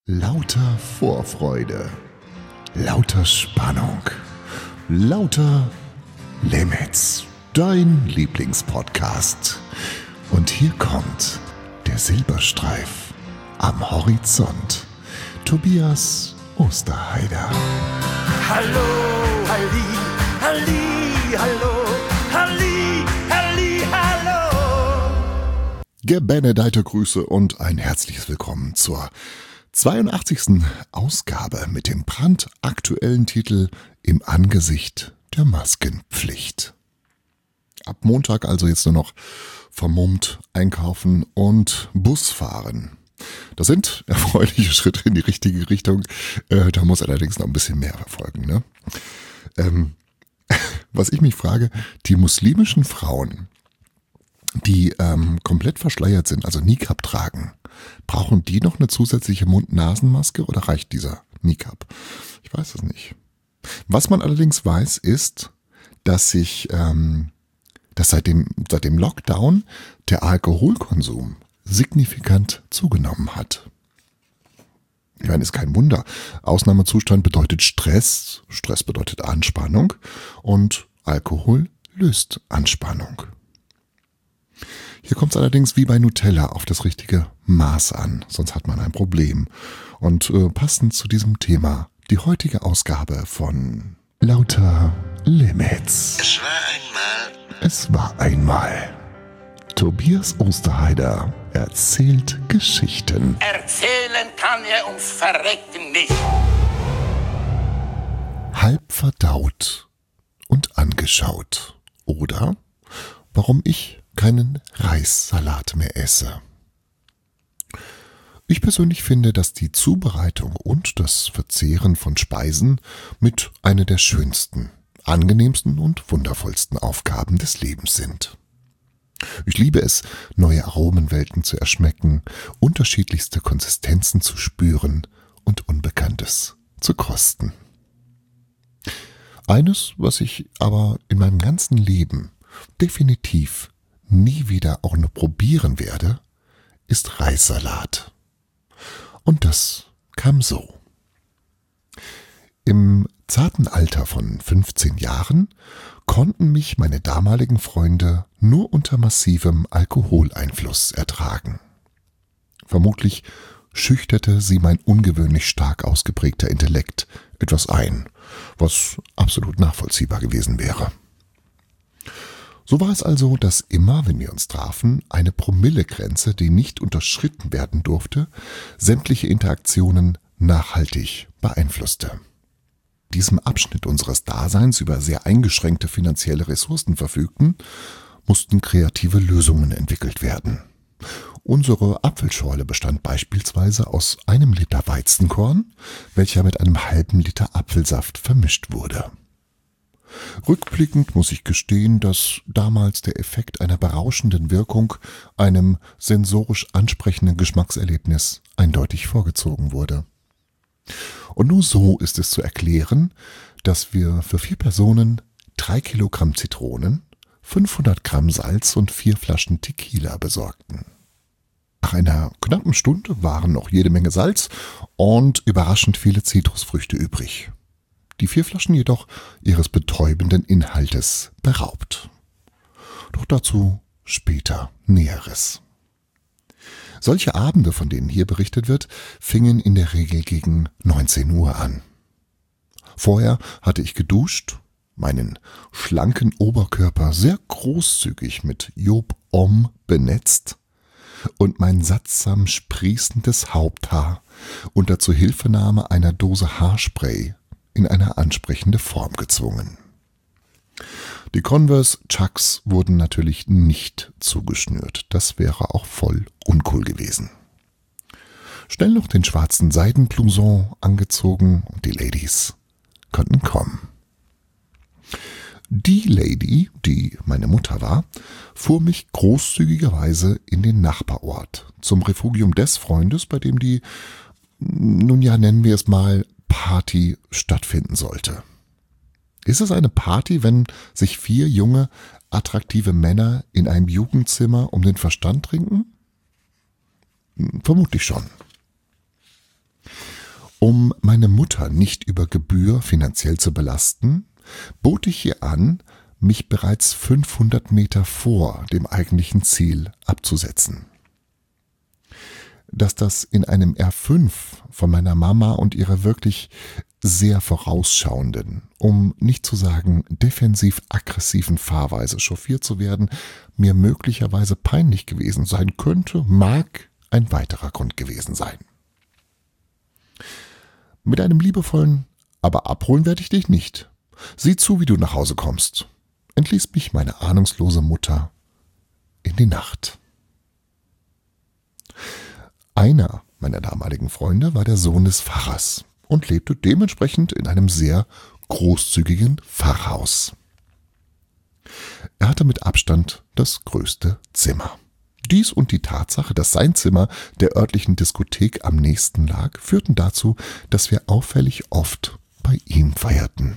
Lauter Vorfreude, lauter Spannung, lauter Limits, dein Lieblingspodcast. Und hier kommt der Silberstreif am Horizont, Tobias Osterheider. Hallo, Halli, Halli, hallo, Halli, Halli, hallo. Gebenedeite Grüße und ein herzliches Willkommen zur 82. Ausgabe mit dem brandaktuellen Titel Im Angesicht der Maskenpflicht. Ab Montag also jetzt nur noch vermummt einkaufen und Bus fahren. Das sind erfreuliche Schritte in die richtige Richtung. Da muss allerdings noch ein bisschen mehr verfolgen, ne? Was ich mich frage, die muslimischen Frauen, die komplett verschleiert sind, also Niqab tragen, brauchen die noch eine zusätzliche Mund-Nasen-Maske oder reicht dieser Niqab? Ich weiß es nicht. Was man allerdings weiß, ist, dass seit dem Lockdown der Alkoholkonsum signifikant zugenommen hat. Ich meine, ist kein Wunder. Ausnahmezustand bedeutet Stress, Stress bedeutet Anspannung und Alkohol löst Anspannung. Hier kommt es allerdings wie bei Nutella auf das richtige Maß an, sonst hat man ein Problem. Und passend zu diesem Thema die heutige Ausgabe von Lauter Limits. Es war einmal. Tobias Osterheider erzählt Geschichten. Erzählen kann er ums Verrecken nicht. Halb verdaut und angeschaut. Oder warum ich keinen Reissalat mehr esse. Ich persönlich finde, dass die Zubereitung und das Verzehren von Speisen mit einer der schönsten, angenehmsten und wundervollsten Aufgaben des Lebens sind. Ich liebe es, neue Aromenwelten zu erschmecken, unterschiedlichste Konsistenzen zu spüren und Unbekanntes zu kosten. Eines, was ich aber in meinem ganzen Leben definitiv nie wieder auch nur probieren werde, ist Reissalat. Und das kam so. Im zarten Alter von 15 Jahren konnten mich meine damaligen Freunde nur unter massivem Alkoholeinfluss ertragen. Vermutlich schüchterte sie mein ungewöhnlich stark ausgeprägter Intellekt etwas ein, was absolut nachvollziehbar gewesen wäre. So war es also, dass immer, wenn wir uns trafen, eine Promillegrenze, die nicht unterschritten werden durfte, sämtliche Interaktionen nachhaltig beeinflusste. In diesem Abschnitt unseres Daseins über sehr eingeschränkte finanzielle Ressourcen verfügten, mussten kreative Lösungen entwickelt werden. Unsere Apfelschorle bestand beispielsweise aus 1 Liter Weizenkorn, welcher mit einem halben Liter Apfelsaft vermischt wurde. Rückblickend muss ich gestehen, dass damals der Effekt einer berauschenden Wirkung einem sensorisch ansprechenden Geschmackserlebnis eindeutig vorgezogen wurde. Und nur so ist es zu erklären, dass wir für 4 Personen 3 Kilogramm Zitronen, 500 Gramm Salz und 4 Flaschen Tequila besorgten. Nach einer knappen Stunde waren noch jede Menge Salz und überraschend viele Zitrusfrüchte übrig. Die 4 Flaschen jedoch ihres betäubenden Inhaltes beraubt. Doch dazu später Näheres. Solche Abende, von denen hier berichtet wird, fingen in der Regel gegen 19 Uhr an. Vorher hatte ich geduscht, meinen schlanken Oberkörper sehr großzügig mit Job Om benetzt und mein sattsam sprießendes Haupthaar unter Zuhilfenahme einer Dose Haarspray in eine ansprechende Form gezwungen. Die Converse Chucks wurden natürlich nicht zugeschnürt, das wäre auch voll uncool gewesen. Schnell noch den schwarzen Seidenblouson angezogen und die Ladies konnten kommen. Die Lady, die meine Mutter war, fuhr mich großzügigerweise in den Nachbarort, zum Refugium des Freundes, bei dem die, nun ja, nennen wir es mal, Party stattfinden sollte. Ist es eine Party, wenn sich 4 junge, attraktive Männer in einem Jugendzimmer um den Verstand trinken? Vermutlich schon. Um meine Mutter nicht über Gebühr finanziell zu belasten, bot ich ihr an, mich bereits 500 Meter vor dem eigentlichen Ziel abzusetzen. Dass das in einem R5 von meiner Mama und ihrer wirklich sehr vorausschauenden, um nicht zu sagen defensiv-aggressiven Fahrweise chauffiert zu werden, mir möglicherweise peinlich gewesen sein könnte, mag ein weiterer Grund gewesen sein. Mit einem liebevollen „Aber abholen werde ich dich nicht. Sieh zu, wie du nach Hause kommst“, entließ mich meine ahnungslose Mutter in die Nacht. Einer meiner damaligen Freunde war der Sohn des Pfarrers und lebte dementsprechend in einem sehr großzügigen Pfarrhaus. Er hatte mit Abstand das größte Zimmer. Dies und die Tatsache, dass sein Zimmer der örtlichen Diskothek am nächsten lag, führten dazu, dass wir auffällig oft bei ihm feierten.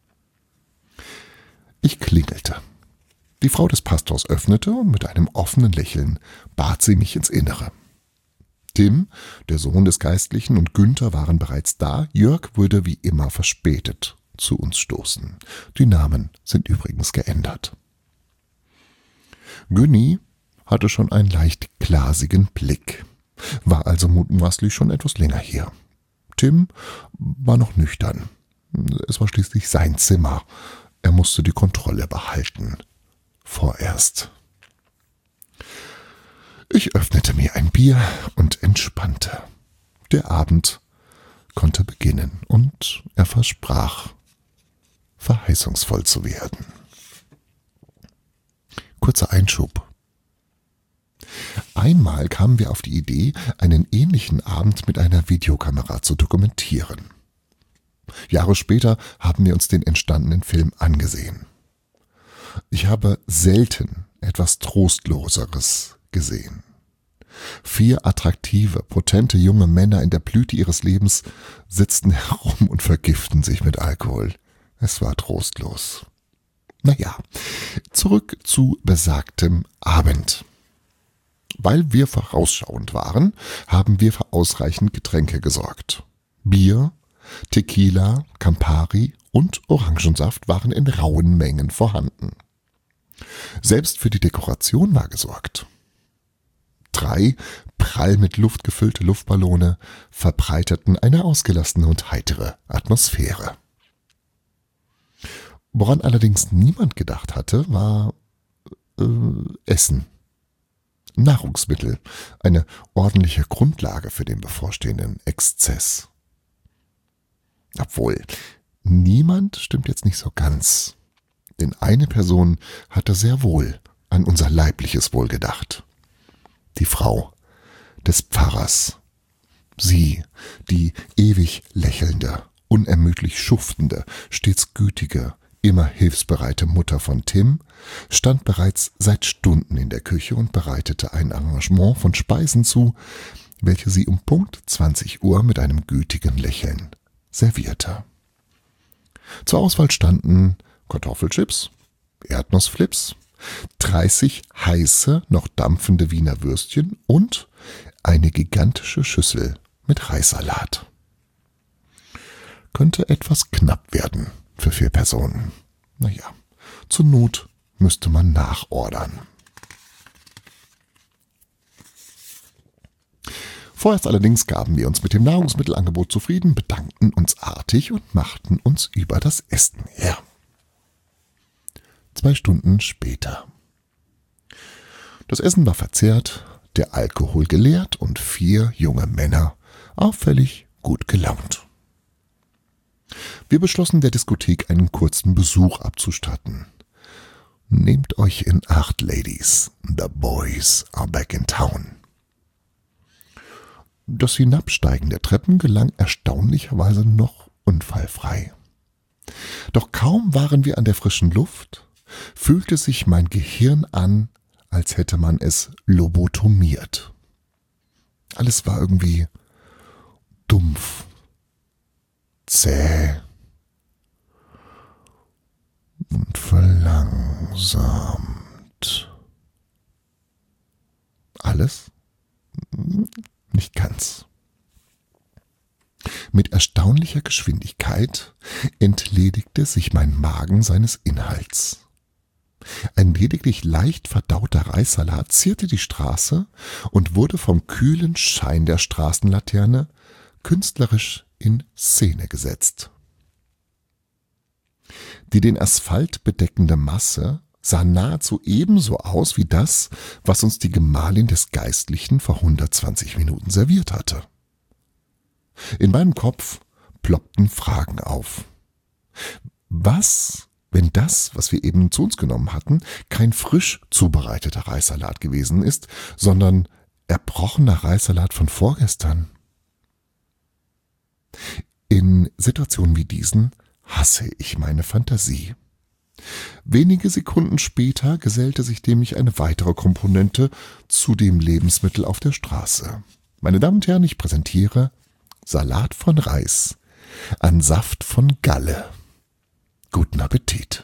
Ich klingelte. Die Frau des Pastors öffnete und mit einem offenen Lächeln bat sie mich ins Innere. Tim, der Sohn des Geistlichen, und Günther waren bereits da. Jörg würde wie immer verspätet zu uns stoßen. Die Namen sind übrigens geändert. Günni hatte schon einen leicht glasigen Blick, war also mutmaßlich schon etwas länger hier. Tim war noch nüchtern. Es war schließlich sein Zimmer. Er musste die Kontrolle behalten. Vorerst. Ich öffnete mir ein Bier und entspannte. Der Abend konnte beginnen und er versprach, verheißungsvoll zu werden. Kurzer Einschub. Einmal kamen wir auf die Idee, einen ähnlichen Abend mit einer Videokamera zu dokumentieren. Jahre später haben wir uns den entstandenen Film angesehen. Ich habe selten etwas Trostloseres gesehen. 4 attraktive, potente junge Männer in der Blüte ihres Lebens sitzten herum und vergiften sich mit Alkohol. Es war trostlos. Naja, zurück zu besagtem Abend. Weil wir vorausschauend waren, haben wir für ausreichend Getränke gesorgt. Bier, Tequila, Campari und Orangensaft waren in rauen Mengen vorhanden. Selbst für die Dekoration war gesorgt. 3 prall mit Luft gefüllte Luftballone verbreiteten eine ausgelassene und heitere Atmosphäre. Woran allerdings niemand gedacht hatte, war Essen. Nahrungsmittel, eine ordentliche Grundlage für den bevorstehenden Exzess. Obwohl, niemand stimmt jetzt nicht so ganz. Denn eine Person hatte sehr wohl an unser leibliches Wohl gedacht. Die Frau des Pfarrers. Sie, die ewig lächelnde, unermüdlich schuftende, stets gütige, immer hilfsbereite Mutter von Tim, stand bereits seit Stunden in der Küche und bereitete ein Arrangement von Speisen zu, welche sie um Punkt 20 Uhr mit einem gütigen Lächeln servierte. Zur Auswahl standen Kartoffelchips, Erdnussflips, 30 heiße, noch dampfende Wiener Würstchen und eine gigantische Schüssel mit Reissalat. Könnte etwas knapp werden für 4 Personen. Naja, zur Not müsste man nachordern. Vorerst allerdings gaben wir uns mit dem Nahrungsmittelangebot zufrieden, bedankten uns artig und machten uns über das Essen her. 2 Stunden später. Das Essen war verzehrt, der Alkohol geleert und 4 junge Männer auffällig gut gelaunt. Wir beschlossen, der Diskothek einen kurzen Besuch abzustatten. Nehmt euch in Acht, Ladies, the boys are back in town. Das Hinabsteigen der Treppen gelang erstaunlicherweise noch unfallfrei. Doch kaum waren wir an der frischen Luft, fühlte sich mein Gehirn an, als hätte man es lobotomiert. Alles war irgendwie dumpf, zäh und verlangsamt. Alles? Nicht ganz. Mit erstaunlicher Geschwindigkeit entledigte sich mein Magen seines Inhalts. Ein lediglich leicht verdauter Reissalat zierte die Straße und wurde vom kühlen Schein der Straßenlaterne künstlerisch in Szene gesetzt. Die den Asphalt bedeckende Masse sah nahezu ebenso aus wie das, was uns die Gemahlin des Geistlichen vor 120 Minuten serviert hatte. In meinem Kopf ploppten Fragen auf. Was, wenn das, was wir eben zu uns genommen hatten, kein frisch zubereiteter Reissalat gewesen ist, sondern erbrochener Reissalat von vorgestern? In Situationen wie diesen hasse ich meine Fantasie. Wenige Sekunden später gesellte sich nämlich eine weitere Komponente zu dem Lebensmittel auf der Straße. Meine Damen und Herren, ich präsentiere Salat von Reis an Saft von Galle. Guten Appetit.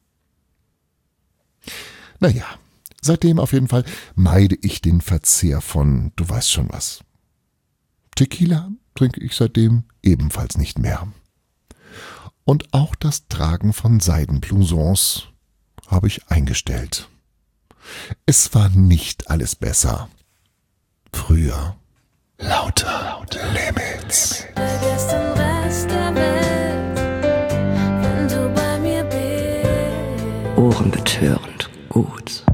Naja, seitdem auf jeden Fall meide ich den Verzehr von, du weißt schon was. Tequila trinke ich seitdem ebenfalls nicht mehr. Und auch das Tragen von Seidenblousons habe ich eingestellt. Es war nicht alles besser. Früher. Lauter Limits. Vergiss den Rest der Welt, wenn du bei mir bist. Ohrenbetörend gut.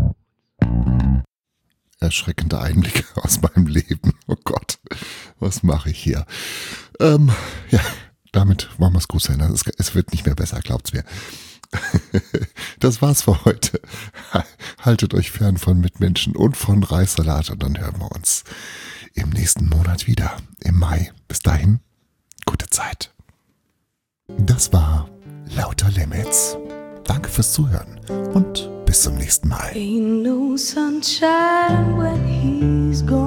Erschreckende Einblicke aus meinem Leben. Oh Gott, was mache ich hier? Ja, damit wollen wir es gut sein. Es wird nicht mehr besser, glaubt's mir. Das war's für heute. Haltet euch fern von Mitmenschen und von Reissalat und dann hören wir uns im nächsten Monat wieder, im Mai. Bis dahin, gute Zeit. Das war Lauter Limits. Danke fürs Zuhören und bis zum nächsten Mal. Ain't no sunshine when he's gone.